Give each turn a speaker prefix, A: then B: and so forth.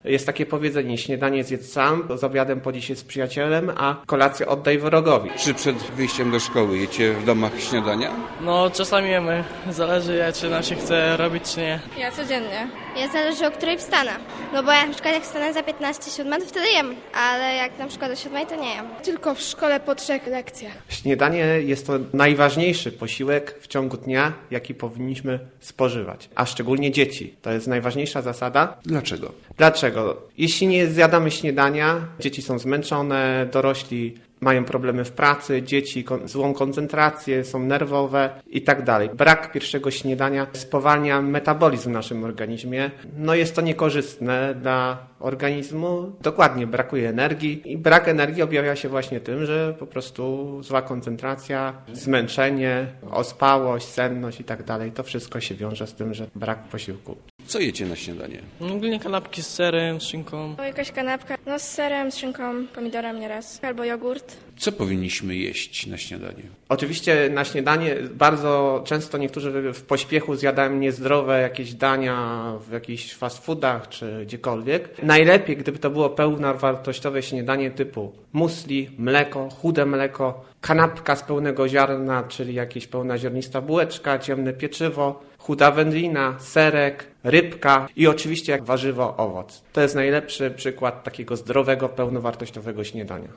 A: Jest takie powiedzenie, śniadanie zjedz sam, z obiadem podziel się z przyjacielem, a kolację oddaj wrogowi.
B: Czy przed wyjściem do szkoły jecie w domach śniadania?
C: No czasami jemy, zależy czy nam się chce robić czy nie.
D: Ja codziennie.
E: Ja zależy o której wstanę. No bo ja na przykład jak wstanę za 15:07, to wtedy jem, ale jak na przykład o 7, to nie jem.
D: Tylko w szkole po 3 lekcjach.
A: Śniadanie jest to najważniejszy posiłek w ciągu dnia, jaki powinniśmy spożywać, a szczególnie dzieci. To jest najważniejsza zasada.
B: Dlaczego?
A: Dlaczego? Jeśli nie zjadamy śniadania, dzieci są zmęczone, dorośli mają problemy w pracy, dzieci złą koncentrację, są nerwowe i tak dalej. Brak pierwszego śniadania spowalnia metabolizm w naszym organizmie. No jest to niekorzystne dla organizmu. Dokładnie, brakuje energii i brak energii objawia się właśnie tym, że po prostu zła koncentracja, zmęczenie, ospałość, senność i tak dalej. To wszystko się wiąże z tym, że brak posiłku.
B: Co jecie na śniadanie?
C: Ogólnie kanapki z serem, z szynką.
D: Jakaś kanapka, z serem, z szynką, pomidorem nieraz, albo jogurt.
B: Co powinniśmy jeść na śniadanie?
A: Oczywiście na śniadanie bardzo często niektórzy w pośpiechu zjadają niezdrowe jakieś dania w jakichś fast foodach czy gdziekolwiek. Najlepiej, gdyby to było pełnowartościowe śniadanie typu musli, mleko, chude mleko, kanapka z pełnego ziarna, czyli jakieś pełnoziarnista bułeczka, ciemne pieczywo, chuda wędlina, serek, rybka i oczywiście jak warzywo owoc. To jest najlepszy przykład takiego zdrowego, pełnowartościowego śniadania.